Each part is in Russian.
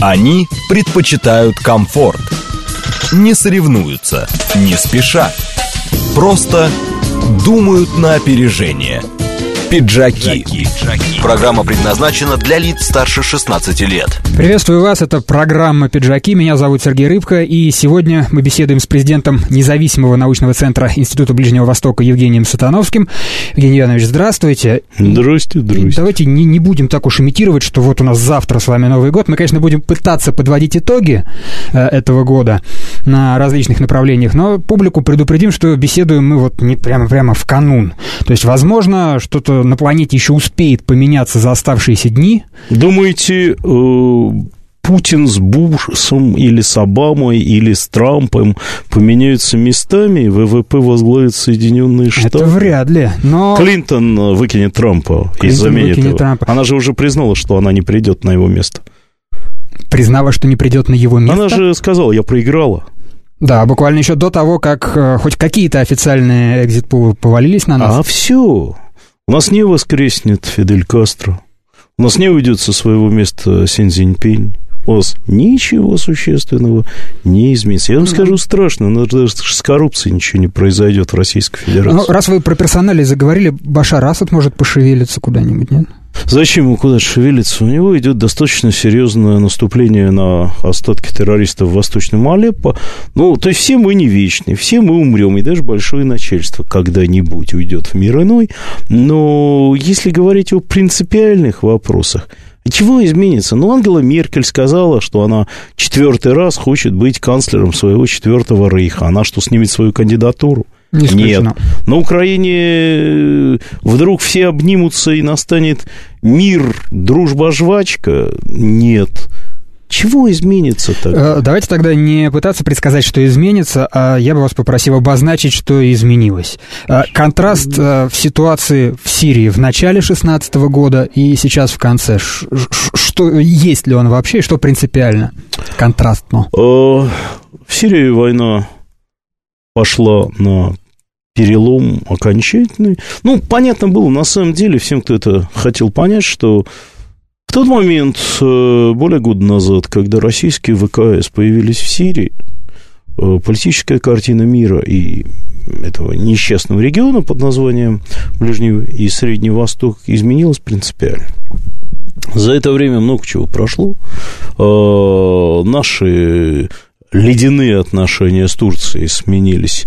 Они предпочитают комфорт. Не соревнуются, не спешат. Просто думают на опережение. Пиджаки. Программа предназначена для лиц старше 16 лет. Приветствую вас, это программа «Пиджаки». Меня зовут Сергей Рыбко, и сегодня мы беседуем с президентом независимого научного центра Института Ближнего Востока Евгением Сатановским. Евгений Иванович, здравствуйте. Здрасте. Давайте не будем так уж имитировать, что вот у нас завтра с вами Новый год. Мы, конечно, будем пытаться подводить итоги этого года на различных направлениях, но публику предупредим, что беседуем мы вот не прямо в канун. То есть, возможно, что-то на планете еще успеет поменяться за оставшиеся дни. Думаете, Путин с Бушем или с Обамой или с Трампом поменяются местами, и ВВП возглавит Соединенные Штаты? Это вряд ли, но... Клинтон выкинет Трампа и заменит его. Она же уже признала, что она не придет на его место. Признала, что не придет на его место? Она же сказала, я проиграла. Да, буквально еще до того, как хоть какие-то официальные экзит-пулы повалились на нас. А все. У нас не воскреснет Фидель Кастро. У нас не уйдет со своего места Си Цзиньпинь. У вас ничего существенного не изменится. Я вам скажу страшно, даже с коррупцией ничего не произойдет в Российской Федерации. Ну, раз вы про персоналии заговорили, Башар Асад может пошевелиться куда-нибудь, нет? Зачем ему куда-то шевелиться? У него идет достаточно серьезное наступление на остатки террористов в Восточном Алеппо. Ну, то есть все мы не вечны, все мы умрем, и даже большое начальство когда-нибудь уйдет в мир иной. Но если говорить о принципиальных вопросах, чего изменится? Ну, Ангела Меркель сказала, что она 4-й раз хочет быть канцлером своего 4-го рейха. Она что, снимет свою кандидатуру? Нет. На Украине вдруг все обнимутся и настанет мир, дружба, жвачка? Нет. Чего изменится тогда? Давайте тогда не пытаться предсказать, что изменится, а я бы вас попросил обозначить, что изменилось. Контраст в ситуации в Сирии в начале 2016 года и сейчас в конце. Что, есть ли он вообще, и что принципиально контрастно? В Сирии война пошла на перелом окончательный. Ну, понятно было, на самом деле, всем, кто это хотел понять, что в тот момент, более года назад, когда российские ВКС появились в Сирии, политическая картина мира и этого несчастного региона под названием Ближний и Средний Восток изменилась принципиально. За это время много чего прошло. Наши ледяные отношения с Турцией сменились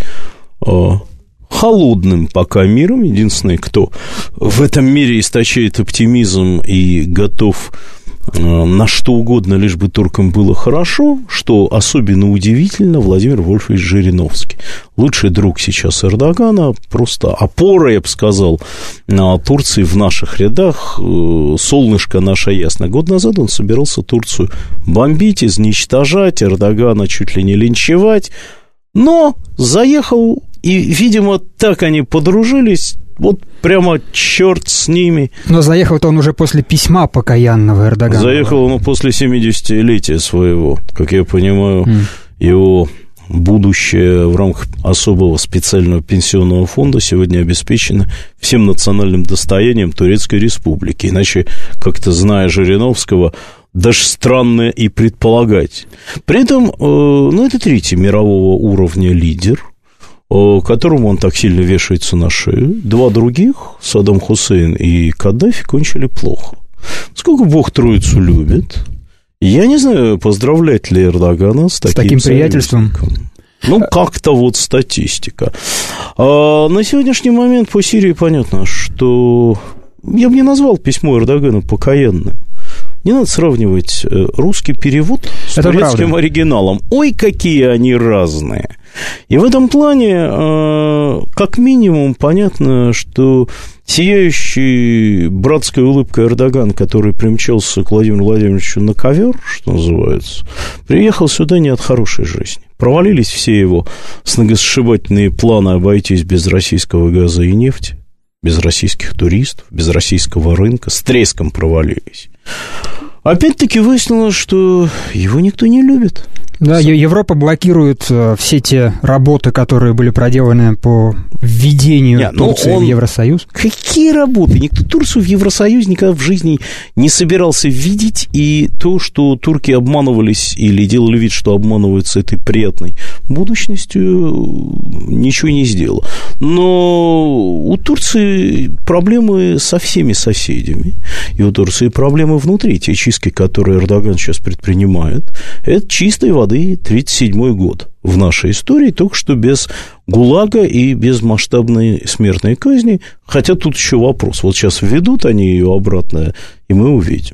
холодным пока миром. Единственный, кто в этом мире источает оптимизм и готов на что угодно, лишь бы туркам было хорошо, что особенно удивительно, Владимир Вольфович Жириновский. Лучший друг сейчас Эрдогана, просто опора, я бы сказал, Турции в наших рядах. Солнышко наше ясно. Год назад он собирался Турцию бомбить, изничтожать, Эрдогана чуть ли не линчевать, но заехал, и, видимо, так они подружились. Вот прямо черт с ними. Но заехал-то он уже после письма покаянного Эрдогана. Заехал он после 70-летия своего, как я понимаю, его будущее в рамках особого специального пенсионного фонда сегодня обеспечено всем национальным достоянием Турецкой Республики. Иначе, как-то зная Жириновского, даже странно и предполагать. При этом, это третий мирового уровня лидер, которому он так сильно вешается на шею. Два других, Саддам Хусейн и Каддафи, кончили плохо. Сколько Бог Троицу любит, я не знаю, поздравлять ли Эрдогана с таким приятельством. Ну, как-то вот статистика. На сегодняшний момент по Сирии понятно, что я бы не назвал письмо Эрдогана покаянным. Не надо сравнивать русский перевод с турецким оригиналом. Ой, какие они разные. И в этом плане, как минимум, понятно, что сияющий братской улыбкой Эрдоган, который примчался к Владимиру Владимировичу на ковер, что называется, приехал сюда не от хорошей жизни. Провалились все его сногосшибательные планы обойтись без российского газа и нефти, без российских туристов, без российского рынка, с треском провалились. Опять-таки выяснилось, что его никто не любит. Да, Европа блокирует все те работы, которые были проделаны по введению Турции в Евросоюз. Какие работы? Никто Турцию в Евросоюз никогда в жизни не собирался видеть, и то, что турки обманывались или делали вид, что обманываются этой приятной будущностью, ничего не сделало. Но у Турции проблемы со всеми соседями, и у Турции проблемы внутри. Те чистки, которые Эрдоган сейчас предпринимает, это чистой воды 1937 год в нашей истории, только что без ГУЛАГа и без масштабной смертной казни. Хотя тут еще вопрос. Вот сейчас введут они ее обратно, и мы увидим.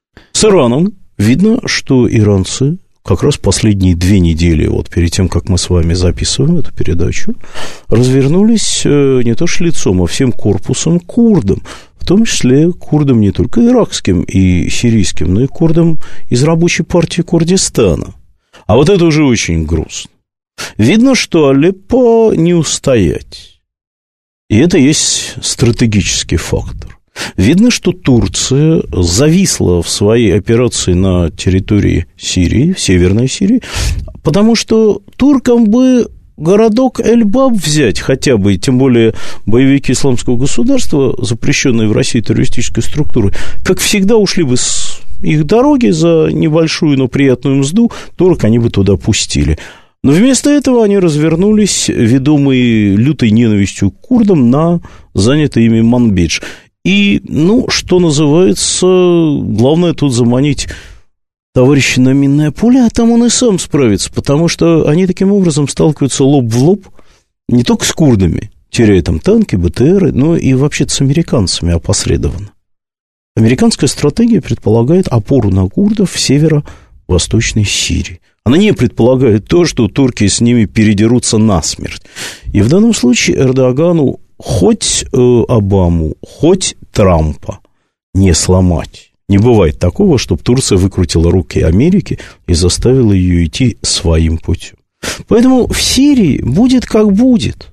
С Ираном видно, что иранцы как раз последние 2 недели, вот перед тем, как мы с вами записываем эту передачу, развернулись не то что лицом, а всем корпусом к курдам. В том числе курдам не только иракским и сирийским, но и курдам из рабочей партии Курдистана. А вот это уже очень грустно. Видно, что Алеппо не устоять. И это есть стратегический фактор. Видно, что Турция зависла в своей операции на территории Сирии, в Северной Сирии, потому что туркам бы городок Эль-Баб взять хотя бы, тем более боевики исламского государства, запрещенные в России террористической структурой, как всегда ушли бы с их дороги за небольшую, но приятную мзду, турок они бы туда пустили. Но вместо этого они развернулись, ведомые лютой ненавистью к курдам, на занятый ими Манбидж. И, что называется, главное тут заманить товарища на минное поле, а там он и сам справится, потому что они таким образом сталкиваются лоб в лоб не только с курдами, теряя там танки, БТРы, но и вообще-то с американцами опосредованно. Американская стратегия предполагает опору на курдов в северо-восточной Сирии. Она не предполагает то, что турки с ними передерутся насмерть. И в данном случае Эрдогану хоть Обаму, хоть Трампа не сломать. Не бывает такого, чтобы Турция выкрутила руки Америки и заставила ее идти своим путем. Поэтому в Сирии будет как будет.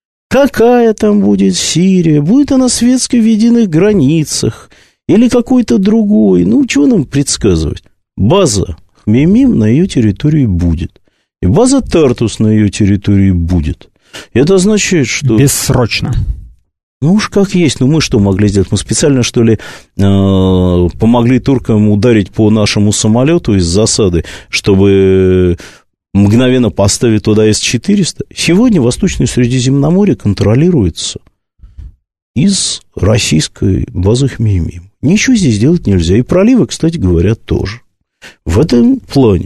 Какая там будет Сирия? Будет она светской в единых границах или какой-то другой? Чего нам предсказывать? База Хмеймим на ее территории будет. И база Тартус на ее территории будет. Это означает, что... Бессрочно. Уж как есть. Мы что могли сделать? Мы специально, что ли, помогли туркам ударить по нашему самолету из засады, чтобы мгновенно поставить туда С-400? Сегодня Восточное Средиземноморье контролируется из российской базы Хмеймим. Ничего здесь делать нельзя. И проливы, кстати говоря, тоже. В этом плане.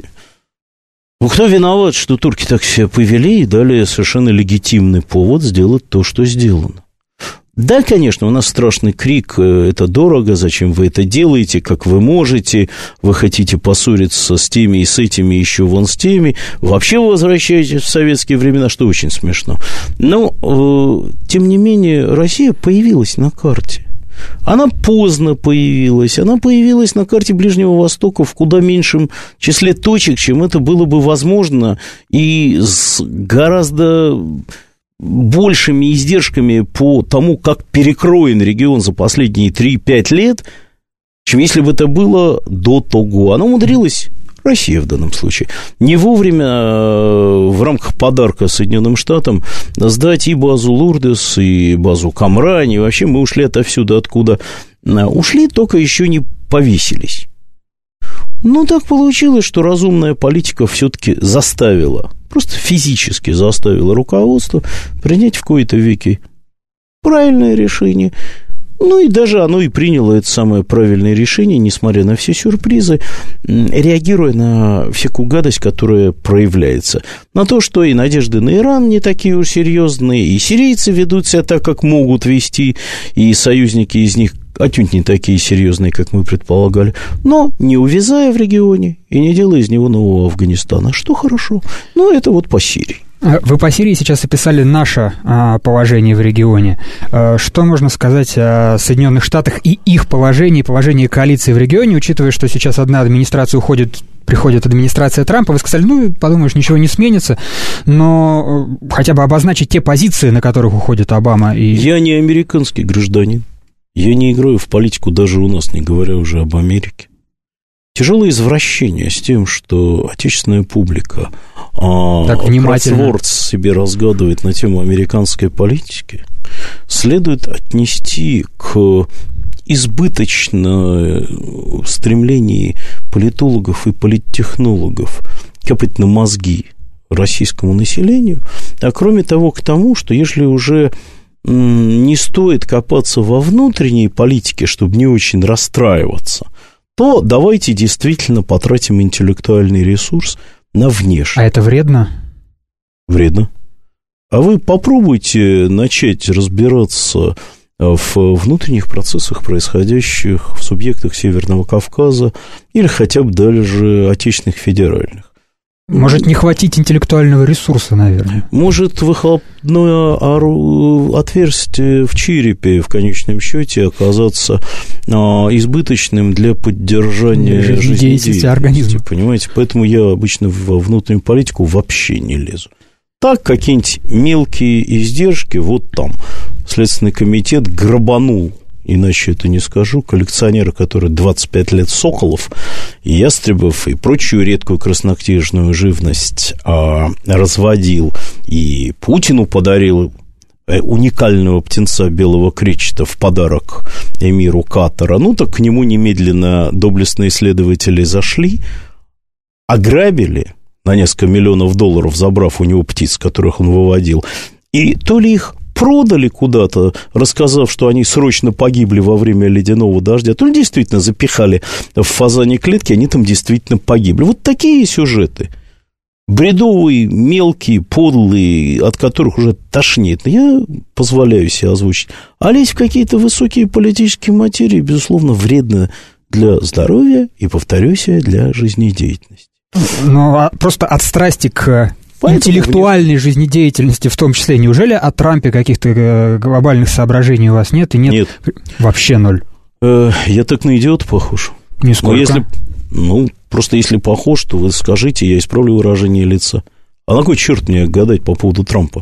Кто виноват, что турки так себя повели и дали совершенно легитимный повод сделать то, что сделано? Да, конечно, у нас страшный крик, это дорого, зачем вы это делаете, как вы можете, вы хотите поссориться с теми и с этими, еще вон с теми, вообще вы возвращаетесь в советские времена, что очень смешно. Но, тем не менее, Россия появилась на карте. Она поздно появилась, она появилась на карте Ближнего Востока в куда меньшем числе точек, чем это было бы возможно, и с гораздо большими издержками по тому, как перекроен регион за последние 3-5 лет, чем если бы это было до того. Она умудрилась, Россия в данном случае, не вовремя в рамках подарка Соединенным Штатам сдать и базу Лурдес, и базу Камрань, и вообще мы ушли отовсюду, откуда ушли, только еще не повесились. Так получилось, что разумная политика все-таки заставила, просто физически заставила руководство принять в кои-то веки правильное решение. И даже оно и приняло это самое правильное решение, несмотря на все сюрпризы, реагируя на всякую гадость, которая проявляется. На то, что и надежды на Иран не такие уж серьезные, и сирийцы ведут себя так, как могут вести, и союзники из них отнюдь не такие серьезные, как мы предполагали, но не увязая в регионе и не делая из него нового Афганистана, что хорошо. Это вот по Сирии. Вы по Сирии сейчас описали наше положение в регионе. Что можно сказать о Соединенных Штатах и их положении, положении коалиции в регионе, учитывая, что сейчас одна администрация уходит, приходит администрация Трампа, вы сказали, подумаешь, ничего не сменится, но хотя бы обозначить те позиции, на которых уходит Обама. Я не американский гражданин. Я не играю в политику даже у нас, не говоря уже об Америке. тяжелое извращение с тем, что отечественная публика кроссворд себе разгадывает на тему американской политики, следует отнести к избыточному стремлению политологов и политтехнологов капать на мозги российскому населению, а кроме того, к тому, что если уже не стоит копаться во внутренней политике, чтобы не очень расстраиваться, то давайте действительно потратим интеллектуальный ресурс на внешний. А это вредно? Вредно. А вы попробуйте начать разбираться в внутренних процессах, происходящих в субъектах Северного Кавказа или хотя бы даже отечественных федеральных. Может не хватить интеллектуального ресурса, наверное. Может выхлопное отверстие в черепе в конечном счете оказаться избыточным для поддержания жизнедеятельности организма. Понимаете, поэтому я обычно во внутреннюю политику вообще не лезу. Так, какие-нибудь мелкие издержки, вот там Следственный комитет грабанул, иначе это не скажу, коллекционера, который 25 лет соколов, ястребов и прочую редкую краснокнижную живность разводил, и Путину подарил уникального птенца белого кречета в подарок эмиру Катара. Ну, так к нему немедленно доблестные следователи зашли, ограбили на несколько миллионов долларов, забрав у него птиц, которых он выводил, и то ли их продали куда-то, рассказав, что они срочно погибли во время ледяного дождя, то ли действительно запихали в фазане клетки, они там действительно погибли. Вот такие сюжеты. Бредовые, мелкие, подлые, от которых уже тошнит. Я позволяю себе озвучить. А лезть в какие-то высокие политические материи, безусловно, вредно для здоровья и, повторюсь, для жизнедеятельности. Ну, просто от страсти к интеллектуальной жизнедеятельности в том числе. Неужели о Трампе каких-то глобальных соображений у вас нет? И нет. Вообще ноль. Я так на идиота похож. Нисколько. Просто если похож, то вы скажите, я исправлю выражение лица. А на кой черт мне гадать по поводу Трампа?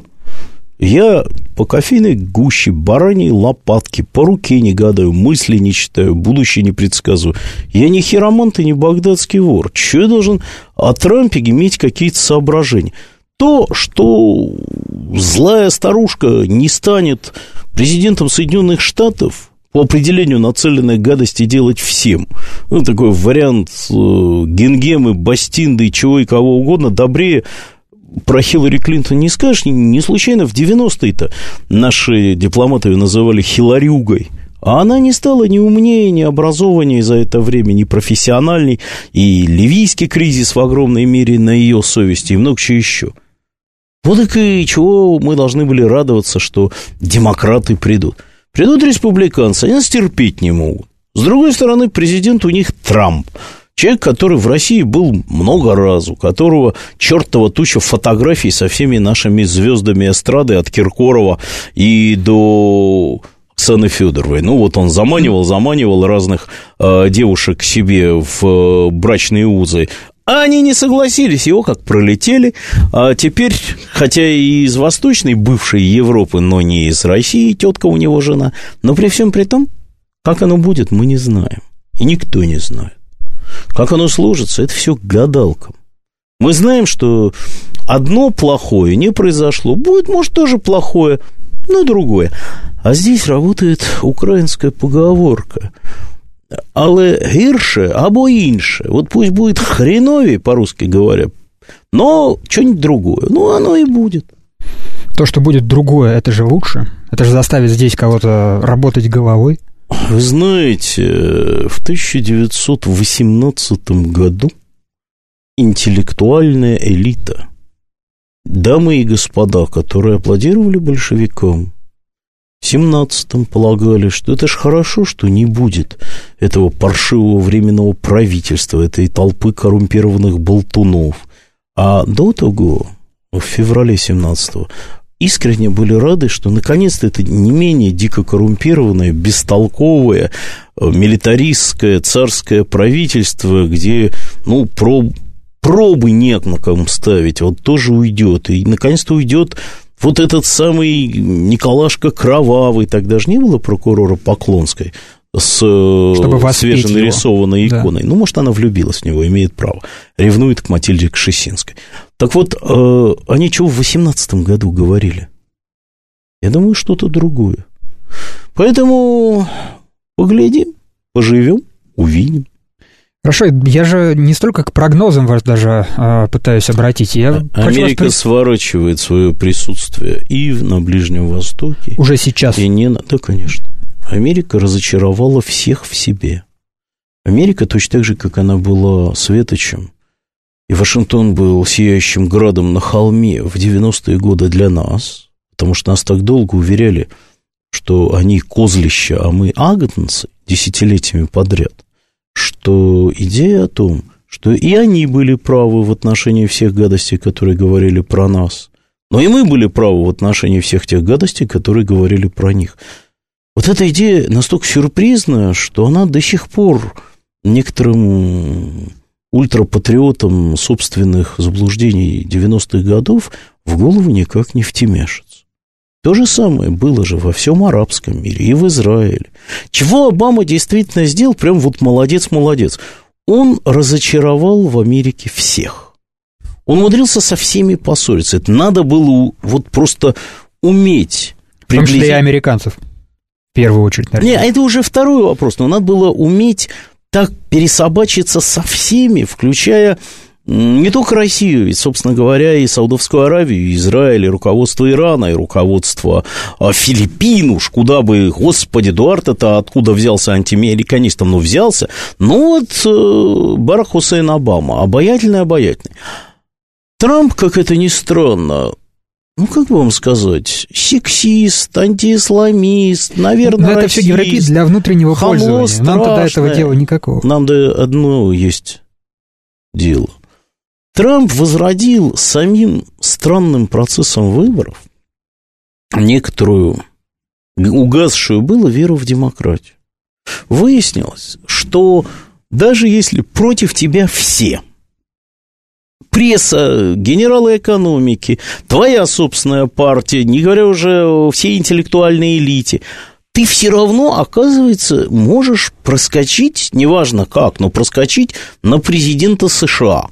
Я по кофейной гуще, бараньей лопатке, по руке не гадаю, мысли не читаю, будущее не предсказываю. Я не хиромант и не багдадский вор. Чего я должен о Трампе иметь какие-то соображения? То, что злая старушка не станет президентом Соединенных Штатов, по определению нацеленной гадости делать всем. Ну, такой вариант Гингемы, Бастинды, чего и кого угодно, добрее про Хиллари Клинтон не скажешь. Не случайно в 90-е-то наши дипломаты ее называли Хилларюгой. А она не стала ни умнее, ни образованнее за это время, ни профессиональней. И ливийский кризис в огромной мере на ее совести, и много чего еще. Вот и чего мы должны были радоваться, что демократы придут. Придут республиканцы, они нас терпеть не могут. С другой стороны, президент у них Трамп. Человек, который в России был много раз, у которого чертова туча фотографий со всеми нашими звездами эстрады от Киркорова и до Оксаны Федоровой. Ну, вот он заманивал разных девушек к себе в брачные узы. А они не согласились, его как пролетели. А теперь, хотя и из восточной бывшей Европы, но не из России, тетка у него жена. Но при всем при том, как оно будет, мы не знаем. И никто не знает. Как оно сложится, это все гадалкам. Мы знаем, что одно плохое не произошло. Будет, может, тоже плохое, но другое. А здесь работает украинская поговорка. Але гірше або інше. Вот пусть будет хреновее, по-русски говоря, но что-нибудь другое. Ну, оно и будет. То, что будет другое, это же лучше. Это же заставит здесь кого-то работать головой. Вы знаете, в 1918 году интеллектуальная элита, дамы и господа, которые аплодировали большевикам, в 17-м полагали, что это ж хорошо, что не будет этого паршивого временного правительства, этой толпы коррумпированных болтунов. А до того, в феврале 17-го, искренне были рады, что наконец-то это не менее дико коррумпированное, бестолковое, милитаристское, царское правительство, где, пробы нет на ком ставить, вот тоже уйдет. И наконец-то уйдет вот этот самый Николашка Кровавый, тогда же не было прокурора Поклонской, с свеженарисованной иконой. Да. Ну, может, она влюбилась в него, имеет право. Ревнует к Матильде Кшесинской. Так вот, они чего в 18 году говорили? Я думаю, что-то другое. Поэтому поглядим, поживем, увидим. Хорошо, я же не столько к прогнозам вас даже пытаюсь обратить. Америка сворачивает свое присутствие и на Ближнем Востоке. Уже сейчас? Да, конечно. Америка разочаровала всех в себе. Америка точно так же, как она была светочем, и Вашингтон был сияющим градом на холме в 90-е годы для нас, потому что нас так долго уверяли, что они козлища, а мы агнцы десятилетиями подряд, что идея о том, что и они были правы в отношении всех гадостей, которые говорили про нас, но и мы были правы в отношении всех тех гадостей, которые говорили про них. Вот эта идея настолько сюрпризная, что она до сих пор некоторым ультрапатриотам собственных заблуждений 90-х годов в голову никак не втемяшится. То же самое было же во всем арабском мире и в Израиле. Чего Обама действительно сделал, прям вот молодец-молодец. Он разочаровал в Америке всех. Он умудрился со всеми поссориться. Это надо было вот просто уметь приблизить. В том числе и американцев. В первую очередь, наверное. Не, это уже второй вопрос, но надо было уметь так пересобачиться со всеми, включая не только Россию, ведь, собственно говоря, и Саудовскую Аравию, и Израиль, и руководство Ирана, и руководство Филиппин, уж куда бы, господи, Эдуард это откуда взялся антиамериканистом, ну, взялся, ну, вот Барак Хусейн Обама, обаятельный. Трамп, как это ни странно, ну, как бы вам сказать, сексист, антиисламист, наверное, но это все игроки для внутреннего пользования. Страшное. Нам-то до этого дела никакого. Нам до одного есть дело. Трамп возродил самим странным процессом выборов некоторую угасшую было веру в демократию. Выяснилось, что даже если против тебя все, пресса, генералы экономики, твоя собственная партия, не говоря уже о всей интеллектуальной элите, ты все равно, оказывается, можешь проскочить, неважно как, но проскочить на президента США.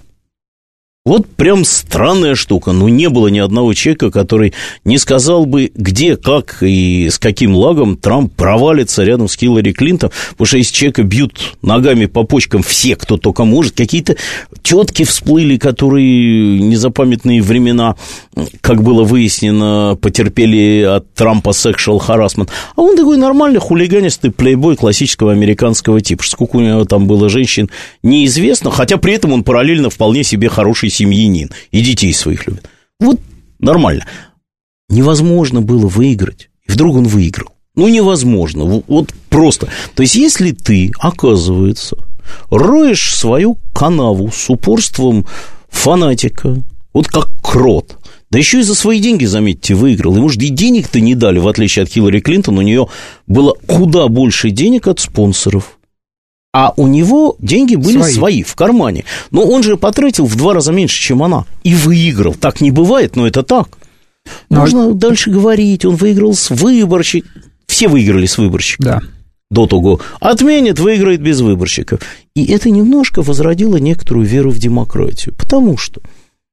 Вот прям странная штука. Ну, не было ни одного человека, который не сказал бы, где, как и с каким лагом Трамп провалится рядом с Хиллари Клинтон, потому что если человека бьют ногами по почкам все, кто только может, какие-то тетки всплыли, которые незапамятные времена, как было выяснено, потерпели от Трампа sexual harassment. А он такой нормальный хулиганистый плейбой классического американского типа. Сколько у него там было женщин, неизвестно, хотя при этом он параллельно вполне себе хороший семьянин, и детей своих любит. Вот нормально. Невозможно было выиграть, и вдруг он выиграл. Ну, невозможно, вот просто. То есть, если ты, оказывается, роешь свою канаву с упорством фанатика, вот как крот, да еще и за свои деньги, заметьте, выиграл. И, может, и денег-то не дали, в отличие от Хиллари Клинтон, у нее было куда больше денег от спонсоров. А у него деньги были свои в кармане. Но он же потратил в 2 раза меньше, чем она. И выиграл. Так не бывает, но это так. Можно дальше говорить. Он выиграл с выборщиком. Все выиграли с выборщиком. Да. До того. Отменит, выиграет без выборщиков. И это немножко возродило некоторую веру в демократию. Потому что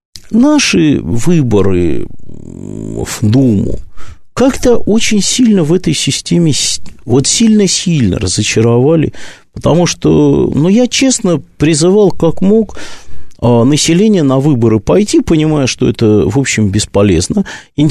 наши выборы в Думу как-то очень сильно в этой системе, вот сильно-сильно разочаровали, потому что, ну, я честно призывал как мог население на выборы пойти, понимая, что это, в общем, бесполезно.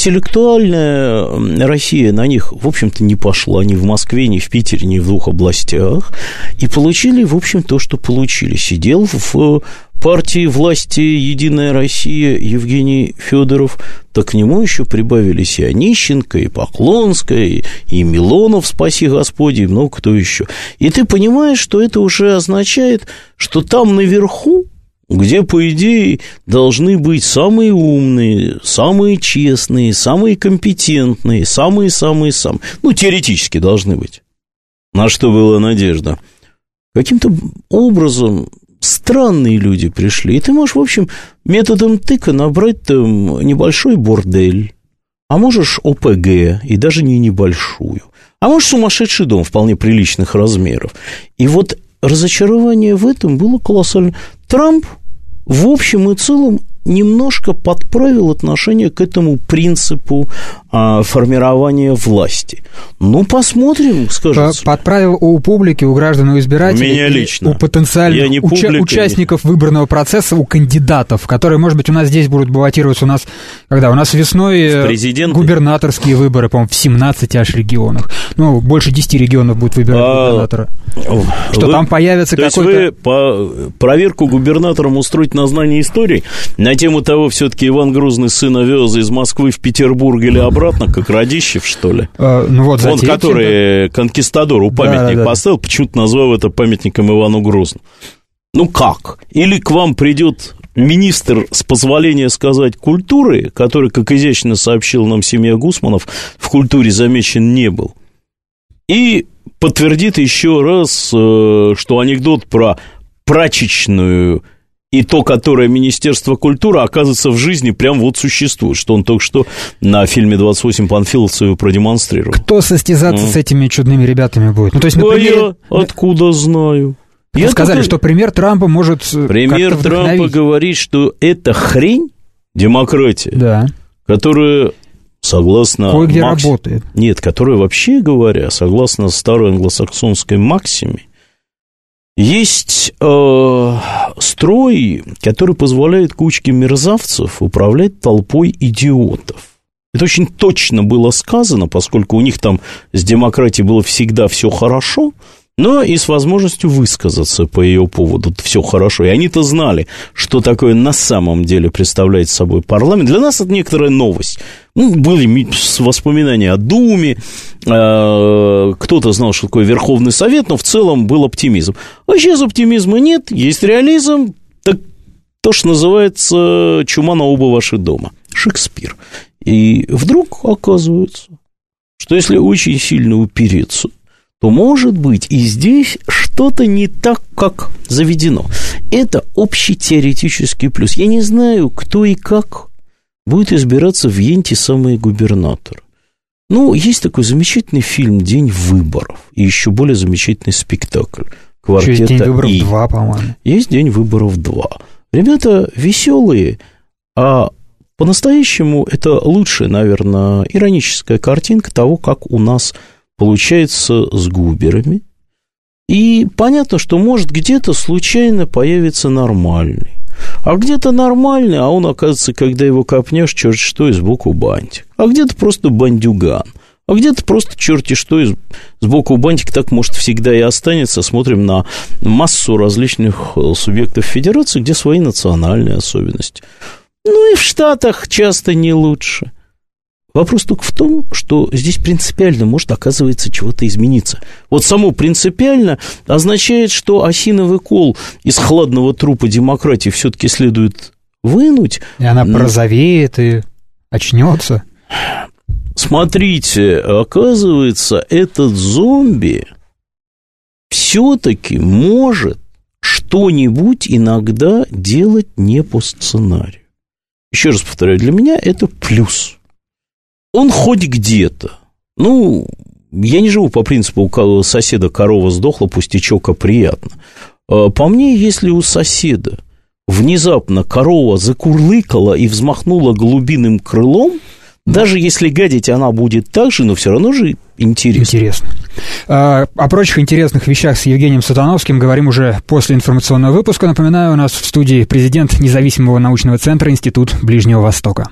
Интеллектуальная Россия на них, в общем-то, не пошла ни в Москве, ни в Питере, ни в 2 областях, и получили, в общем, то, что получили. Сидел в партии власти «Единая Россия» Евгений Федоров, так к нему еще прибавились и Онищенко, и Поклонская, и Милонов, спаси Господи, и много кто еще. И ты понимаешь, что это уже означает, что там наверху, где, по идее, должны быть самые умные, самые честные, самые компетентные, самые-самые-самые, ну, теоретически должны быть. На что была надежда? Каким-то образом странные люди пришли, и ты можешь, в общем, методом тыка набрать там небольшой бордель, а можешь ОПГ, и даже не небольшую, а может, сумасшедший дом вполне приличных размеров. И вот разочарование в этом было колоссальное. Трамп в общем и целом немножко подправил отношение к этому принципу формирования власти. Ну, посмотрим, скажется. Подправил у публики, у граждан, у избирателей, меня лично. У потенциальных участников выборного процесса, у кандидатов, которые, может быть, у нас здесь будут баллотироваться. У нас, когда? У нас весной губернаторские выборы, по-моему, в 17 аж регионах. Ну, больше 10 регионов будут выбирать губернатора. Что там появится какой-то... То есть вы проверку губернатором устроить на знание истории на тему того, все-таки Иван Грозный сына вез из Москвы в Петербург или обратно, как Радищев, что ли? Ну вот, он, который конкистадору памятник поставил, почему-то назвал это памятником Ивану Грозному. Ну как? Или к вам придет министр, с позволения сказать, культуры, который, как изящно сообщил нам семья Гусманов, в культуре замечен не был, и подтвердит еще раз, что анекдот про прачечную и то, которое Министерство культуры, оказывается, в жизни прям вот существует, что он только что на фильме «28» Панфиловцеву продемонстрировал. Кто состязаться с этими чудными ребятами будет? Ну, то есть, например... я откуда знаю? Вы сказали, что пример Трампа может... Пример Трампа говорит, что это хрень, демократия, да, которая, согласно... Кое-где работает. Нет, которая, вообще говоря, согласно старой англосаксонской максиме, есть строй, который позволяет кучке мерзавцев управлять толпой идиотов. Это очень точно было сказано, поскольку у них там с демократией было всегда все хорошо, но и с возможностью высказаться по ее поводу все хорошо. И они-то знали, что такое на самом деле представляет собой парламент. Для нас это некоторая новость. Ну, были воспоминания о Думе, кто-то знал, что такое Верховный Совет, но в целом был оптимизм. А сейчас оптимизма нет, есть реализм, так то, что называется «чума на оба ваши дома». Шекспир. И вдруг оказывается, что если очень сильно упереться, то, может быть, и здесь что-то не так, как заведено. Это общий теоретический плюс. Я не знаю, кто и как будет избираться в Йенте самые губернаторы. Ну, есть такой замечательный фильм «День выборов», и еще более замечательный спектакль «Квартета И». Есть «День выборов 2», по-моему. Есть «День выборов 2». Ребята веселые, а по-настоящему это лучшая, наверное, ироническая картинка того, как у нас получается с губерами. И понятно, что, может, где-то случайно появится нормальный. А где-то нормальный, а он, оказывается, когда его копнешь, черт что, и сбоку бантик. А где-то просто бандюган. А где-то просто черти что, и сбоку бантик. Так, может, всегда и останется. Смотрим на массу различных субъектов федерации, где свои национальные особенности. Ну и в Штатах часто не лучше. Вопрос только в том, что здесь принципиально может, оказывается, чего-то измениться. Вот само принципиально означает, что осиновый кол из хладного трупа демократии все-таки следует вынуть. И она порозовеет и очнется. Смотрите, оказывается, этот зомби все-таки может что-нибудь иногда делать не по сценарию. Еще раз повторяю, для меня это плюс. Он хоть где-то. Ну, я не живу по принципу, у соседа корова сдохла, пустячок, а приятно. По мне, если у соседа внезапно корова закурлыкала и взмахнула голубиным крылом, даже если гадить она будет так же, но все равно же интересно. Интересно. О прочих интересных вещах с Евгением Сатановским говорим уже после информационного выпуска. Напоминаю, у нас в студии президент независимого научного центра Институт Ближнего Востока.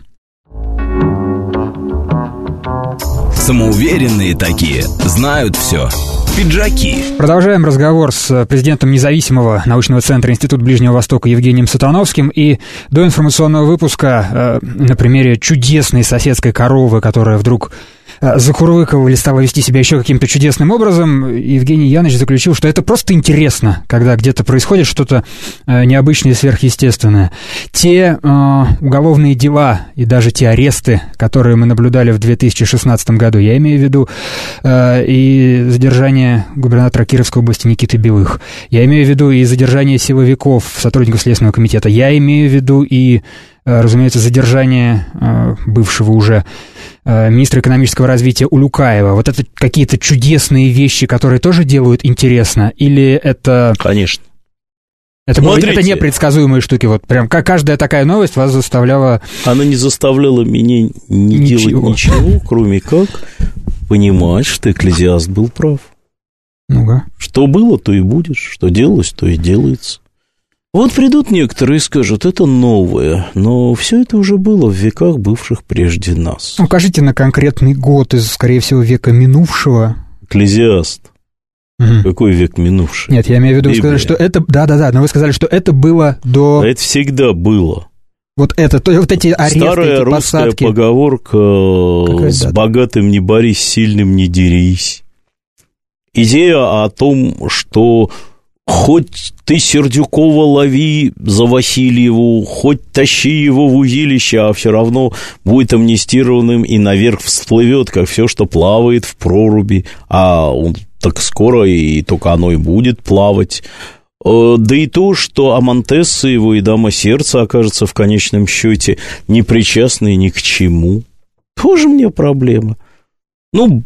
Самоуверенные такие, знают все. Пиджаки. Продолжаем разговор с президентом независимого научного центра Института Ближнего Востока Евгением Сатановским. И до информационного выпуска на примере чудесной соседской коровы, которая вдруг закурлыкала или стала вести себя еще каким-то чудесным образом, Евгений Яныч заключил, что это просто интересно, когда где-то происходит что-то необычное и сверхъестественное. Те уголовные дела и даже те аресты, которые мы наблюдали в 2016 году, я имею в виду и задержание губернатора Кировской области Никиты Белых, я имею в виду и задержание силовиков, сотрудников Следственного комитета, я имею в виду и разумеется, задержание бывшего уже министра экономического развития Улюкаева. Вот это какие-то чудесные вещи, которые тоже делают интересно? Или это... Конечно. Это непредсказуемые штуки. Вот прям каждая такая новость вас заставляла... Она не заставляла меня делать ничего, кроме как понимать, что Экклезиаст был прав. Ну-ка. Что было, то и будет, что делалось, то и делается. Вот придут некоторые и скажут, это новое, но все это уже было в веках, бывших прежде нас. Укажите на конкретный год из, скорее всего, века минувшего. Экклезиаст. Угу. Какой век минувший? Нет, я имею в виду, вы сказали, что это... Да, но вы сказали, что это было до... А это всегда было. Вот это, вот эти аресты, старая эти русская посадки. Поговорка «С богатым не борись, с сильным не дерись». Идея о том, что хоть ты Сердюкова лови за Васильеву, хоть тащи его в узилище, а все равно будет амнистированным и наверх всплывет, как все, что плавает в проруби, а он так скоро и только оно и будет плавать. Да и то, что Амонтесса его и Дама сердца окажутся в конечном счете не причастны ни к чему, тоже мне проблема. Ну,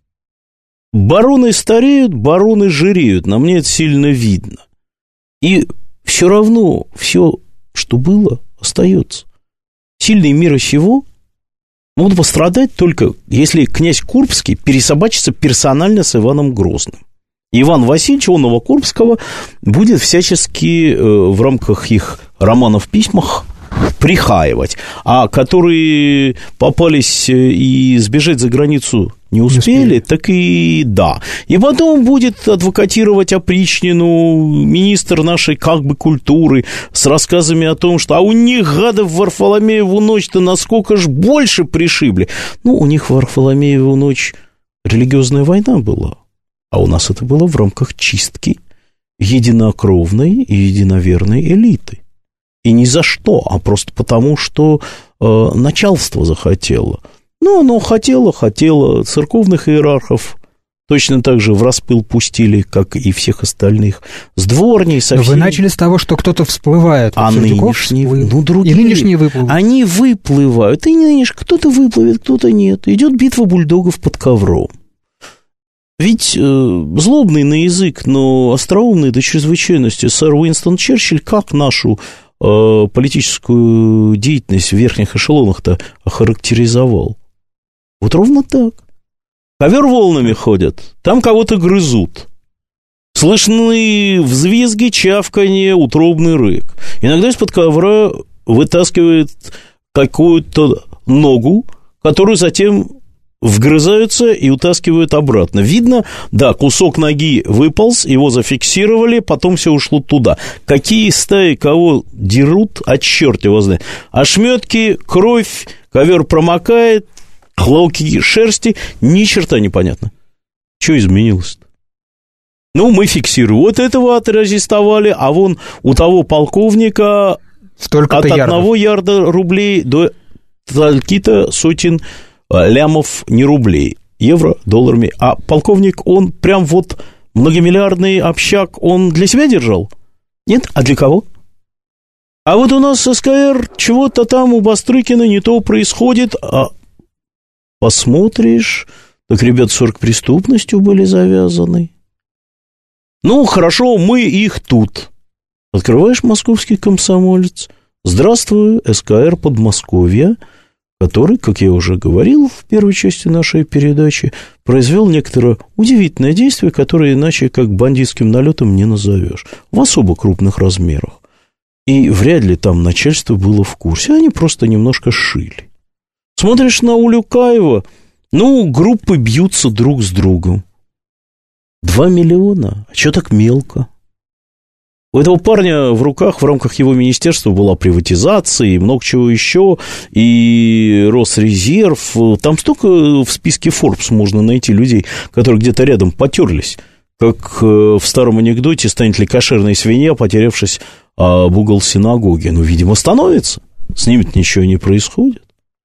бароны стареют, бароны жиреют, на мне это сильно видно. И все равно все, что было, остается. Сильные мира сего могут пострадать только, если князь Курбский пересобачится персонально с Иваном Грозным. Иван Васильевич Новокурбского будет всячески в рамках их романов-письмах прихаивать, а которые попались и сбежать за границу не успели, так и да. И потом будет адвокатировать опричнину министр нашей как бы культуры с рассказами о том, что а у них, гадов, в Варфоломееву ночь-то насколько ж больше пришибли. Ну, у них в Варфоломееву ночь религиозная война была, а у нас это было в рамках чистки единокровной и единоверной элиты. И ни за что, а просто потому, что начальство захотело. Ну, оно хотело, церковных иерархов точно так же в распыл пустили, как и всех остальных. С дворней, со всеми. Вы начали с того, что кто-то всплывает. А нынешние, другие, и нынешние выплывают. Они выплывают, и нынешние, кто-то выплывет, кто-то нет. Идет битва бульдогов под ковром. Ведь злобный на язык, но остроумный до чрезвычайности сэр Уинстон Черчилль как нашу политическую деятельность в верхних эшелонах-то охарактеризовал? Вот ровно так. Ковер волнами ходят, там кого-то грызут. Слышны взвизги, чавканье, утробный рык. Иногда из-под ковра вытаскивает какую-то ногу, которую затем вгрызаются и утаскивают обратно. Видно, да, кусок ноги выполз, его зафиксировали, потом все ушло туда. Какие стаи кого дерут, а черт его знает. Ошметки, кровь, ковер промокает, клоки шерсти, ни черта непонятно. Что изменилось-то? Ну, мы фиксируем. Вот этого отрезистовали, а вон у того полковника столько-то от 1 ярда рублей до каких-то сотен лямов не рублей, евро, долларами. А полковник, он прям вот многомиллиардный общак, он для себя держал? Нет? А для кого? А вот у нас СКР чего-то там у Бастрыкина не то происходит, а посмотришь, так ребят с оргпреступностью были завязаны. Ну, хорошо, мы их тут. Открываешь «Московский комсомолец». Здравствуй, СКР Подмосковья, который, как я уже говорил в первой части нашей передачи, произвел некоторое удивительное действие, которое иначе как бандитским налетом не назовешь, в особо крупных размерах. И вряд ли там начальство было в курсе, они просто немножко шили. Смотришь на Улюкаева, ну, группы бьются друг с другом. 2 миллиона, а что так мелко? У этого парня в руках, в рамках его министерства была приватизация и много чего еще, и Росрезерв. Там столько в списке Forbes можно найти людей, которые где-то рядом потерлись, как в старом анекдоте «Станет ли кошерная свинья, потерявшись об угол синагоги?» Ну, видимо, становится. С ними-то ничего не происходит.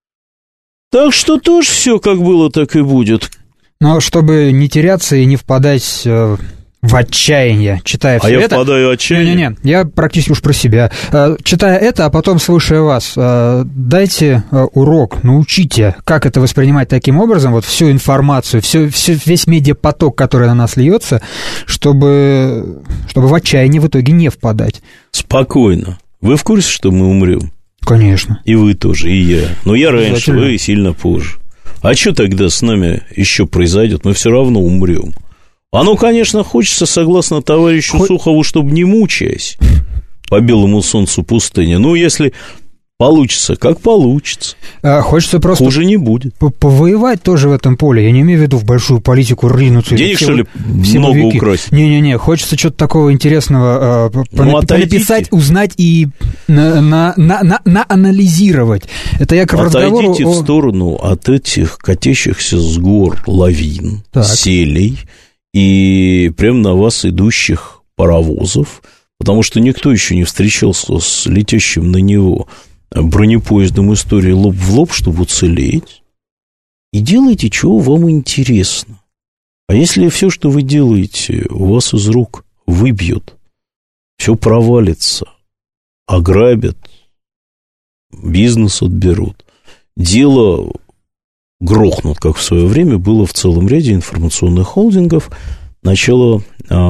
Так что тоже все как было, так и будет. Но чтобы не теряться и не впадать в в отчаяние, читая все это. А я впадаю в отчаяние? Не-не-не, я практически уж про себя. Читая это, а потом слушая вас, дайте урок, научите, как это воспринимать таким образом, вот всю информацию, весь медиапоток, который на нас льется, чтобы в отчаяние в итоге не впадать. Спокойно. Вы в курсе, что мы умрем? Конечно. И вы тоже, и я. Но я раньше, вы сильно позже. А что тогда с нами еще произойдет? Мы все равно умрем. Конечно, хочется, согласно товарищу Сухову, чтобы не мучаясь по белому солнцу пустыни. Если получится, как получится. Хочется просто... Хуже не будет. Повоевать тоже в этом поле. Я не имею в виду в большую политику ринуться. Денег, что ли, много украсть? Не-не-не, хочется что-то такого интересного написать, узнать и наанализировать. Это я к разговору... Отойдите в сторону от этих катящихся с гор лавин, селей и прям на вас идущих паровозов, потому что никто еще не встречался с летящим на него бронепоездом истории лоб в лоб, чтобы уцелеть. И делайте, чего вам интересно. А если все, что вы делаете, у вас из рук выбьют, все провалится, ограбят, бизнес отберут, дело грохнут, как в свое время было в целом ряде информационных холдингов начала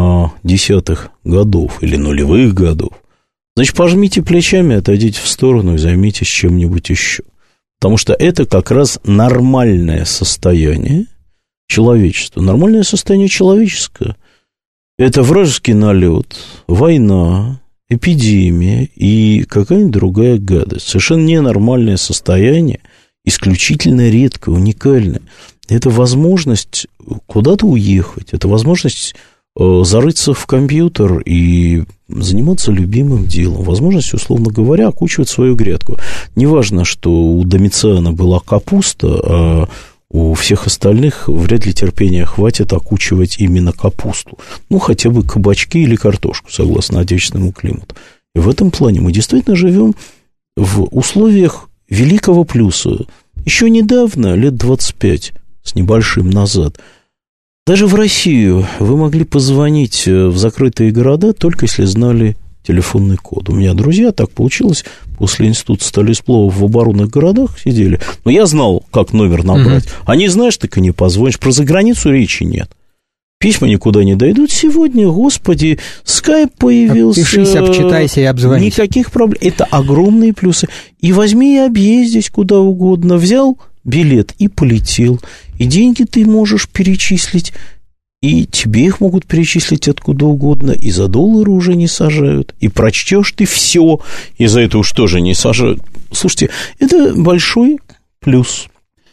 10-х годов или нулевых годов, значит, пожмите плечами, отойдите в сторону и займитесь чем-нибудь еще. Потому что это как раз нормальное состояние человечества. Нормальное состояние человеческое. Это вражеский налет, война, эпидемия и какая-нибудь другая гадость. Совершенно ненормальное состояние, исключительно редкое, уникальное. Это возможность куда-то уехать, это возможность зарыться в компьютер и заниматься любимым делом, возможность, условно говоря, окучивать свою грядку. Неважно, что у Домициана была капуста, а у всех остальных вряд ли терпения хватит окучивать именно капусту. Хотя бы кабачки или картошку, согласно отечественному климату. И в этом плане мы действительно живем в условиях великого плюса. Еще недавно, лет 25 с небольшим назад, даже в Россию вы могли позвонить в закрытые города, только если знали телефонный код. У меня друзья, так получилось, после института Столесплова в оборонных городах сидели. Но я знал, как номер набрать. А не знаешь, так и не позвонишь. Про заграницу речи нет. Письма никуда не дойдут. Сегодня, господи, скайп появился. Пишись, обчитайся и обзвонись. Никаких проблем. Это огромные плюсы. И возьми и объездись куда угодно. Взял билет и полетел. И деньги ты можешь перечислить. И тебе их могут перечислить откуда угодно. И за доллары уже не сажают. И прочтешь ты все. И за это уж тоже не сажают. Слушайте, это большой плюс.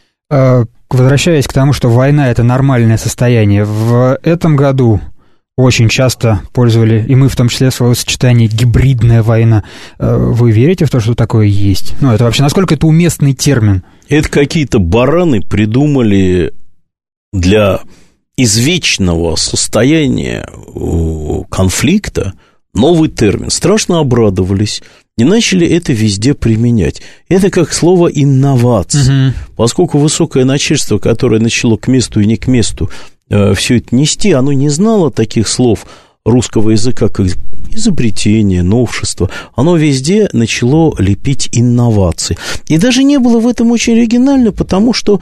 Возвращаясь к тому, что война – это нормальное состояние, в этом году очень часто пользовали, и мы в том числе, словосочетание «гибридная война». Вы верите в то, что такое есть? Это вообще, насколько это уместный термин? Это какие-то бараны придумали для извечного состояния конфликта новый термин. Страшно обрадовались. И начали это везде применять. Это как слово «инновация». Поскольку высокое начальство, которое начало к месту и не к месту все это нести, оно не знало таких слов русского языка, как изобретение, новшество. Оно везде начало лепить инновации. И даже не было в этом очень оригинально, потому что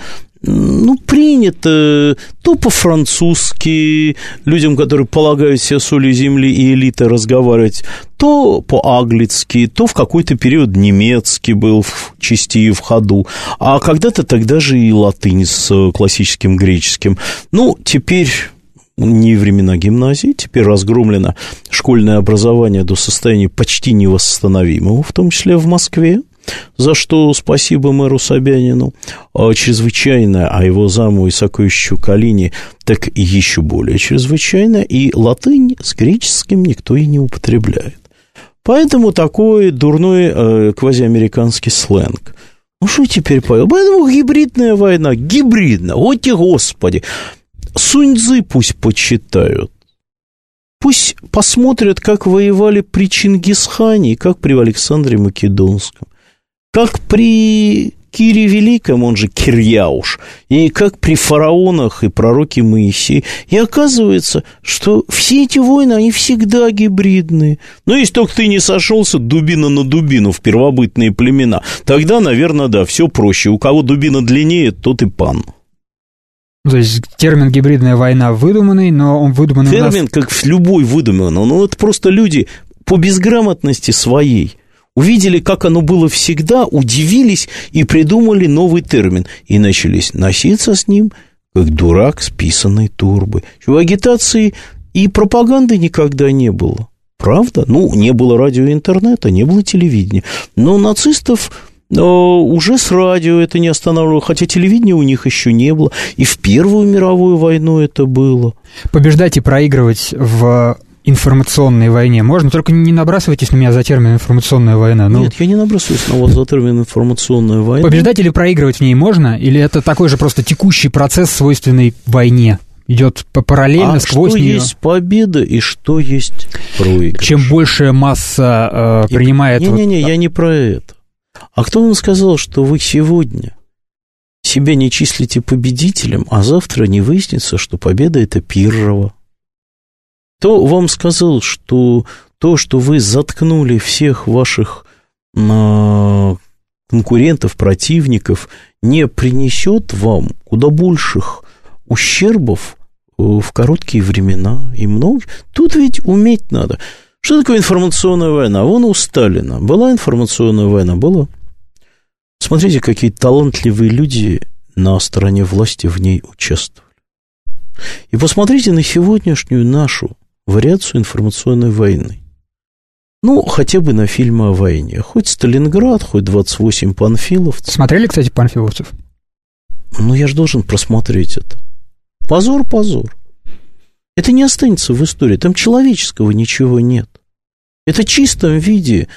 принято то по-французски людям, которые полагают себя солью земли и элитой, разговаривать, то по-английски, то в какой-то период немецкий был в части и в ходу, а когда-то тогда же и латынь с классическим греческим. Теперь не времена гимназии, теперь разгромлено школьное образование до состояния почти невосстановимого, в том числе в Москве, за что спасибо мэру Собянину чрезвычайно, а его заму Исаковичу Калине так и еще более чрезвычайно, и латынь с греческим никто и не употребляет. Поэтому такой дурной квазиамериканский сленг. Что теперь поел? Поэтому гибридная война, гибридная, господи. Сунь-цзы пусть почитают. Пусть посмотрят, как воевали при Чингисхане и как при Александре Македонском. Как при Кире Великом, он же Кирьяуш, и как при фараонах и пророке Моисее. И оказывается, что все эти войны, они всегда гибридные. Но если только ты не сошелся дубина на дубину в первобытные племена, тогда, наверное, да, все проще. У кого дубина длиннее, тот и пан. То есть термин «гибридная война» выдуманный, но он выдуманный термин, у нас... как любой выдуманный, но это просто люди по безграмотности своей увидели, как оно было всегда, удивились и придумали новый термин. И начались носиться с ним, как дурак с писаной турбой. В агитации и пропаганды никогда не было. Правда? Ну, не было радио и интернета, не было телевидения. Но нацистов уже с радио это не останавливало, хотя телевидения у них еще не было. И в Первую мировую войну это было. Побеждать и проигрывать в информационной войне можно? Только не набрасывайтесь на меня за термин «информационная война». Нет, я не набрасываюсь на вас за термин «информационная война». Побеждать или проигрывать в ней можно? Или это такой же просто текущий процесс, свойственный войне? Идет параллельно, сквозь нее? Что есть победа и что есть проигрыш? Чем большая масса принимает... Не-не-не, я не про это. А кто вам сказал, что вы сегодня себя не числите победителем, а завтра не выяснится, что победа – это Пиррова? Кто вам сказал, что то, что вы заткнули всех ваших конкурентов, противников, не принесет вам куда больших ущербов в короткие времена и много? Тут ведь уметь надо. Что такое информационная война? Вон у Сталина была информационная война? Была. Смотрите, какие талантливые люди на стороне власти в ней участвовали. И посмотрите на сегодняшнюю нашу вариацию информационной войны. Ну, хотя бы на фильмы о войне. Хоть Сталинград, хоть 28 панфиловцев. Смотрели, кстати, панфиловцев? Ну, я же должен просмотреть это. Позор, позор. Это не останется в истории. Там человеческого ничего нет. Это в чистом виде,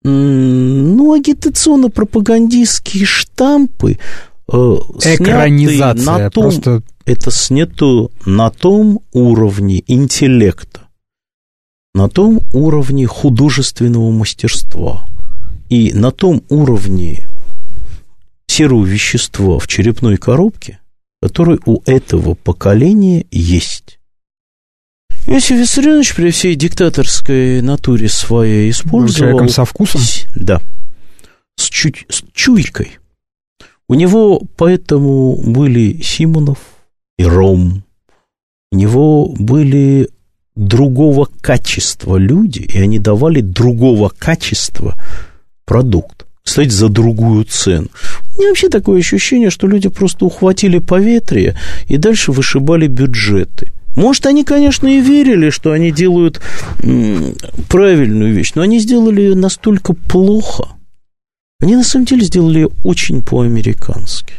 агитационно-пропагандистские штампы, экранизация, на том, просто... это снято на том уровне интеллекта, на том уровне художественного мастерства и на том уровне серого вещества в черепной коробке, который у этого поколения есть. Иосиф Виссарионович при всей диктаторской натуре своей использовал... Человеком со вкусом? Да, с чуйкой. У него поэтому были Симонов и Ром. У него были другого качества люди, и они давали другого качества продукт. Кстати, за другую цену. У меня вообще такое ощущение, что люди просто ухватили поветрие и дальше вышибали бюджеты. Может, они, конечно, и верили, что они делают правильную вещь, но они сделали ее настолько плохо. Они, на самом деле, сделали ее очень по-американски.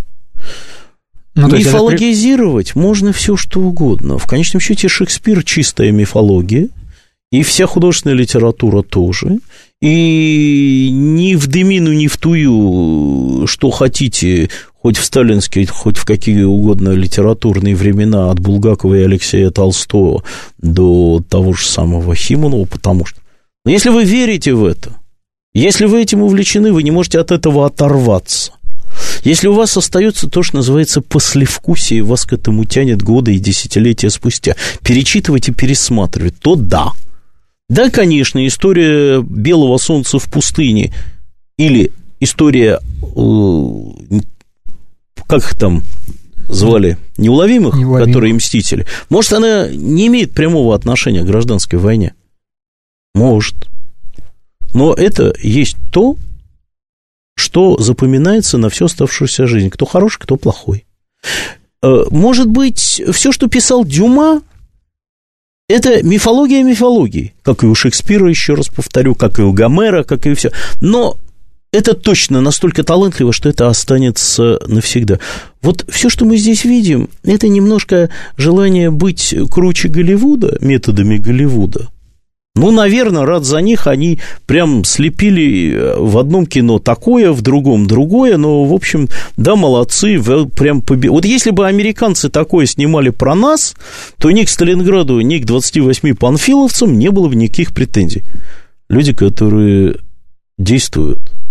Мифологизировать можно все, что угодно. В конечном счете, Шекспир – чистая мифология, и вся художественная литература тоже. И ни в дымину, ни в тую, что хотите, хоть в сталинские, хоть в какие угодно литературные времена, от Булгакова и Алексея Толстого до того же самого Симонова, потому что... Но если вы верите в это, если вы этим увлечены, вы не можете от этого оторваться. Если у вас остается то, что называется послевкусие, вас к этому тянет годы и десятилетия спустя, перечитывать и пересматривать, то да. Да, конечно, история белого солнца в пустыне или история, как их там звали, неуловимых, которые мстители, может, она не имеет прямого отношения к гражданской войне. Может. Но это есть то, что запоминается на всю оставшуюся жизнь. Кто хороший, кто плохой. Может быть, все, что писал Дюма, это мифология мифологии, как и у Шекспира, еще раз повторю, как и у Гомера, как и все. Но это точно настолько талантливо, что это останется навсегда. Вот все, что мы здесь видим, это немножко желание быть круче Голливуда, методами Голливуда. Ну, наверное, рад за них, они прям слепили в одном кино такое, в другом другое, но, в общем, да, молодцы, прям Вот если бы американцы такое снимали про нас, то ни к Сталинграду, ни к 28 панфиловцам не было бы никаких претензий. Люди, которые действуют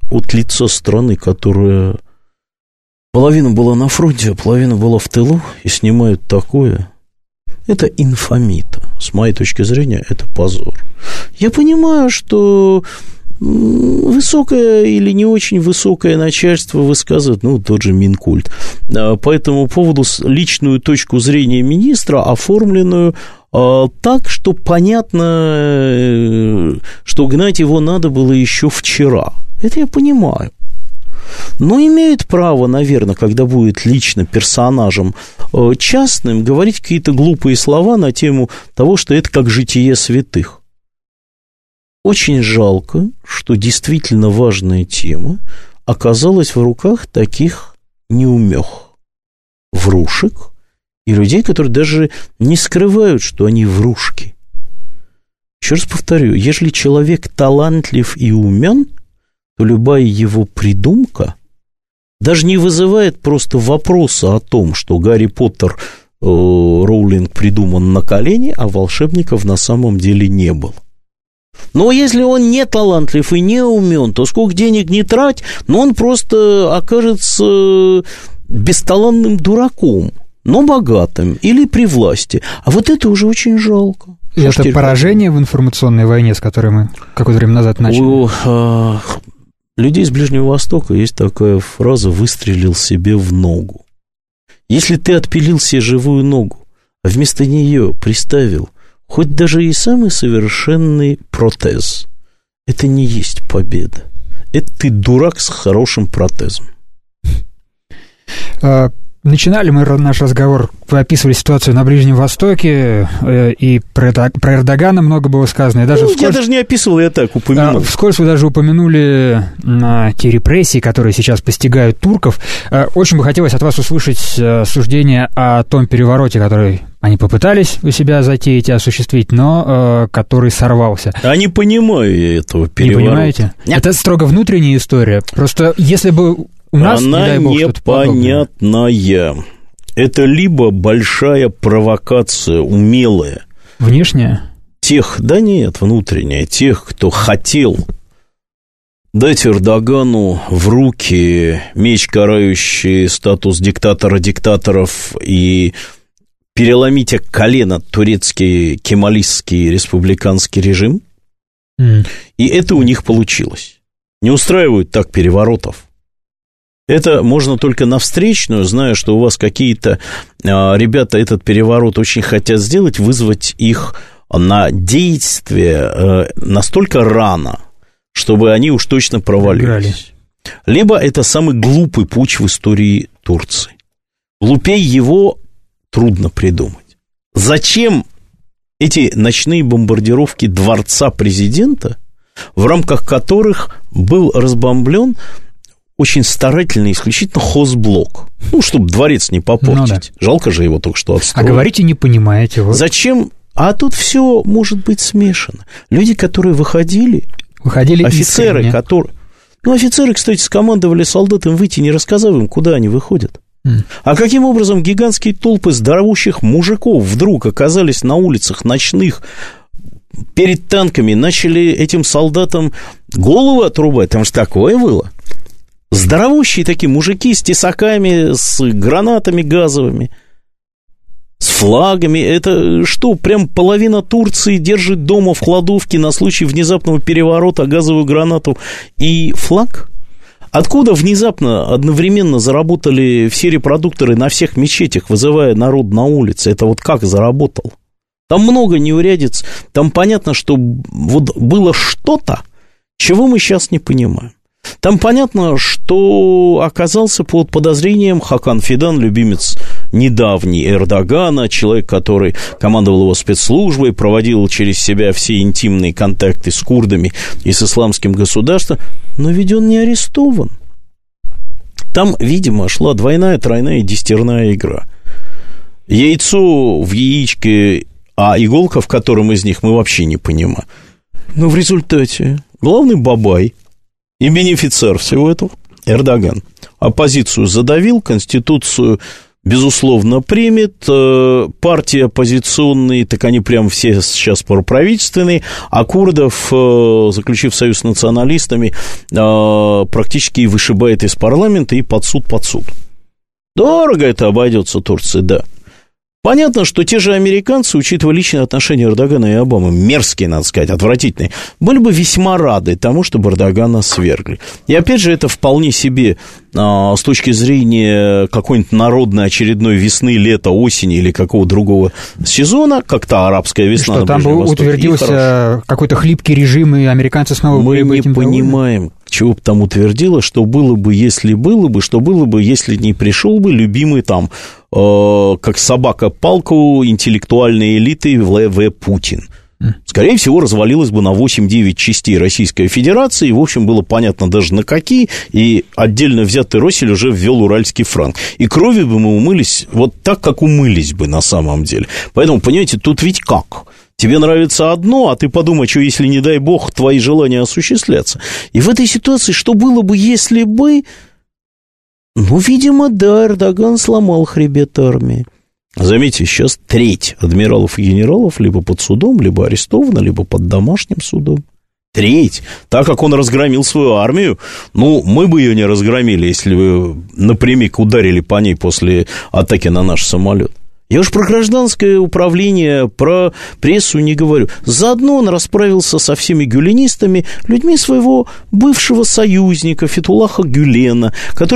от лица страны, которая половина была на фронте, а половина была в тылу, и снимают такое, это инфамита. С моей точки зрения, это позор. Я понимаю, что высокое или не очень высокое начальство высказывает, тот же Минкульт. По этому поводу личную точку зрения министра, оформленную так, что понятно, что гнать его надо было еще вчера. Это я понимаю. Но имеет право, наверное, когда будет лично персонажем частным, говорить какие-то глупые слова на тему того, что это как житие святых. Очень жалко, что действительно важная тема оказалась в руках таких неумех, врушек и людей, которые даже не скрывают, что они врушки. Еще раз повторю, если человек талантлив и умен, то любая его придумка даже не вызывает просто вопроса о том, что Гарри Поттер Роулинг придуман на колени, а волшебников на самом деле не было. Но если он не талантлив и не умен, то сколько денег не трать, но он просто окажется бесталанным дураком, но богатым или при власти. А вот это уже очень жалко. Это поражение в информационной войне, с которой мы какое-то время назад начали. У людей с Ближнего Востока есть такая фраза «выстрелил себе в ногу». Если ты отпилил себе живую ногу, а вместо нее приставил хоть даже и самый совершенный протез, это не есть победа. Это ты дурак с хорошим протезом. Начинали мы наш разговор, вы описывали ситуацию на Ближнем Востоке, и про Эрдогана много было сказано. И даже я даже не описывал, я так упомянул. Вскользь вы даже упомянули те репрессии, которые сейчас постигают турков. Очень бы хотелось от вас услышать суждение о том перевороте, который они попытались у себя затеять и осуществить, но который сорвался. А не понимаю я этого переворота. Не понимаете? Нет. Это строго внутренняя история. Просто если бы у нас, она непонятная. Это либо большая провокация, умелая. Внешняя? Внутренняя. Тех, кто хотел дать Эрдогану в руки меч, карающий статус диктатора диктаторов, и переломить о колено турецкий, кемалистский, республиканский режим. И это у них получилось. Не устраивают так переворотов. Это можно только на встречную, зная, что у вас какие-то ребята этот переворот очень хотят сделать, вызвать их на действие настолько рано, чтобы они уж точно провалились. Либо это самый глупый путч в истории Турции. Глупее его трудно придумать. Зачем эти ночные бомбардировки дворца президента, в рамках которых был разбомблен очень старательно, исключительно хозблок. Чтобы дворец не попортить. Да. Жалко же его только что отстроить. А говорите, не понимаете. Вот. Зачем? А тут все может быть смешано. Люди, которые выходили офицеры, искренне. Которые... офицеры, кстати, скомандовали солдатам выйти, не рассказав им, куда они выходят. А каким образом гигантские толпы здоровущих мужиков вдруг оказались на улицах ночных перед танками, начали этим солдатам головы отрубать? Там же такое было. Здоровущие такие мужики с тесаками, с гранатами газовыми, с флагами. Это что, прям половина Турции держит дома в кладовке на случай внезапного переворота газовую гранату и флаг? Откуда внезапно одновременно заработали все репродукторы на всех мечетях, вызывая народ на улице? Это вот как заработал? Там много неурядиц, там понятно, что вот было что-то, чего мы сейчас не понимаем. Там понятно, что оказался под подозрением Хакан Фидан, любимец недавний Эрдогана, человек, который командовал его спецслужбой, проводил через себя все интимные контакты с курдами и с исламским государством, но ведь он не арестован. Там, видимо, шла двойная, тройная и десятерная игра. Яйцо в яичке, а иголка в котором из них, мы вообще не понимаем. Но в результате главный бабай и бенефициар всего этого Эрдоган оппозицию задавил, конституцию безусловно, примет. Партии оппозиционные, так они прям все сейчас проправительственные, а курдов, заключив союз с националистами, практически вышибает из парламента и под суд. Дорого это обойдется Турции, да. Понятно, что те же американцы, учитывая личные отношения Эрдогана и Обамы, мерзкие, надо сказать, отвратительные, были бы весьма рады тому, чтобы Эрдогана свергли. И опять же, это вполне себе с точки зрения какой-нибудь народной очередной весны, лета, осени или какого другого сезона, как та арабская весна. Что там бы утвердился какой-то хлипкий режим, и американцы снова были бы этим довольны? Мы не понимаем, чего бы там утвердилось, что было бы, если было бы, что было бы, если не пришел бы любимый там, как собака палку интеллектуальной элиты В. Путин. Скорее всего, развалилась бы на 8-9 частей Российская Федерация, и, в общем, было понятно даже на какие, и отдельно взятый Россель уже ввел уральский франк. И кровью бы мы умылись вот так, как умылись бы на самом деле. Поэтому, понимаете, тут ведь как? Тебе нравится одно, а ты подумай, что если, не дай бог, твои желания осуществлятся. И в этой ситуации что было бы, если бы... Ну, видимо, да, Эрдоган сломал хребет армии. Заметьте, сейчас треть адмиралов и генералов либо под судом, либо арестована, либо под домашним судом. Треть. Так как он разгромил свою армию, ну, мы бы ее не разгромили, если бы напрямик ударили по ней после атаки на наш самолет. Я уж про гражданское управление, про прессу не говорю. Заодно он расправился со всеми гюленистами, людьми своего бывшего союзника Фетхуллаха Гюлена,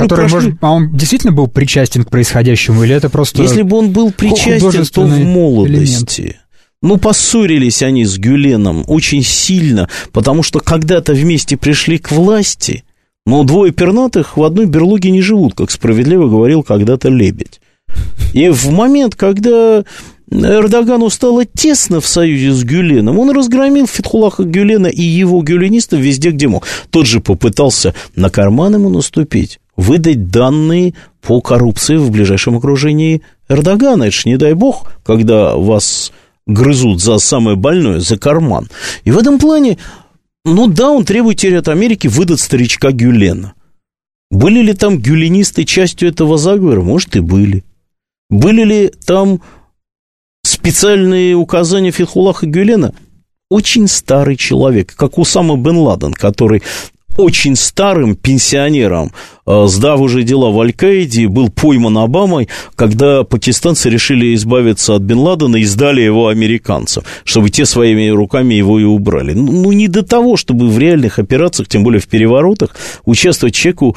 А он действительно был причастен к происходящему, или это просто... Если бы он был причастен, то в молодости. Элемент. Ну, поссорились они с Гюленом очень сильно, потому что когда-то вместе пришли к власти, но двое пернатых в одной берлоге не живут, как справедливо говорил когда-то Лебедь. И в момент, когда Эрдогану стало тесно в союзе с Гюленом, он разгромил Фетхуллаха Гюлена и его гюленистов везде, где мог. Тот же попытался на карман ему наступить, выдать данные по коррупции в ближайшем окружении Эрдогана. Это ж не дай бог, когда вас грызут за самое больное, за карман. И в этом плане, ну да, он требует теперь от Америки выдать старичка Гюлена. Были ли там гюленисты частью этого заговора? Может, и были. Были ли там специальные указания Фетхуллаха Гюлена? Очень старый человек, как Усама бен Ладен, который очень старым пенсионером, сдав уже дела в Аль-Каиде, был пойман Обамой, когда пакистанцы решили избавиться от бен Ладена и сдали его американцам, чтобы те своими руками его и убрали. Ну, не до того, чтобы в реальных операциях, тем более в переворотах, участвовать человеку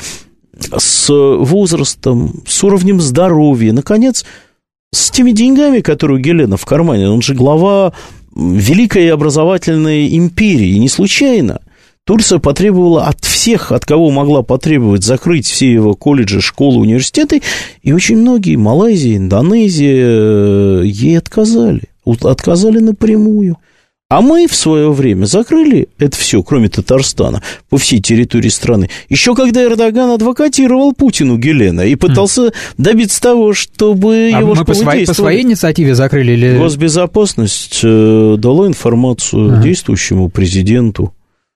с возрастом, с уровнем здоровья, наконец, с теми деньгами, которые у Гюлена в кармане. Он же глава великой образовательной империи, и не случайно. Турция потребовала от всех, от кого могла потребовать, закрыть все его колледжи, школы, университеты, и очень многие, Малайзия, Индонезия, ей отказали напрямую. А мы в свое время закрыли это все, кроме Татарстана, по всей территории страны. Еще когда Эрдоган адвокатировал Путину Гюлена и пытался добиться того, чтобы его мы по своей инициативе закрыли? Или... Госбезопасность дала информацию действующему президенту,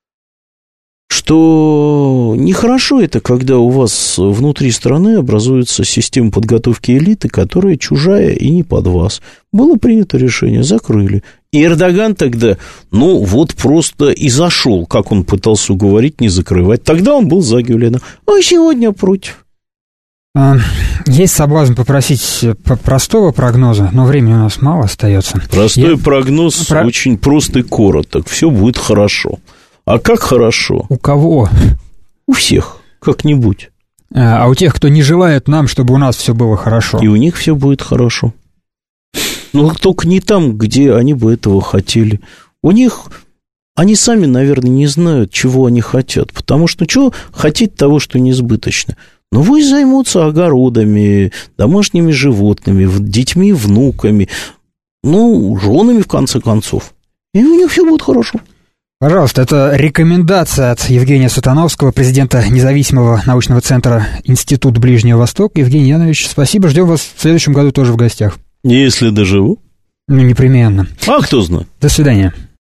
что нехорошо это, когда у вас внутри страны образуется система подготовки элиты, которая чужая и не под вас. Было принято решение, закрыли. И Эрдоган тогда, ну, вот просто и зашел, как он пытался уговорить не закрывать. Тогда он был за Гюлена, а сегодня против. Есть соблазн попросить простого прогноза, но времени у нас мало остается. Простой прогноз очень прост и короток. Все будет хорошо. А как хорошо? У кого? У всех, как-нибудь. А у тех, кто не желает нам, чтобы у нас все было хорошо. И у них все будет хорошо. Но только не там, где они бы этого хотели. У них, они сами, наверное, не знают, чего они хотят. Потому что чего хотеть того, что несбыточно? Ну, пусть займутся огородами, домашними животными, детьми, внуками, ну, женами, в конце концов. И у них все будет хорошо. Пожалуйста, это рекомендация от Евгения Сатановского, президента независимого научного центра Институт Ближнего Востока. Евгений Янович, спасибо. Ждем вас в следующем году тоже в гостях. Если доживу. Ну, непременно. А кто знает. До свидания.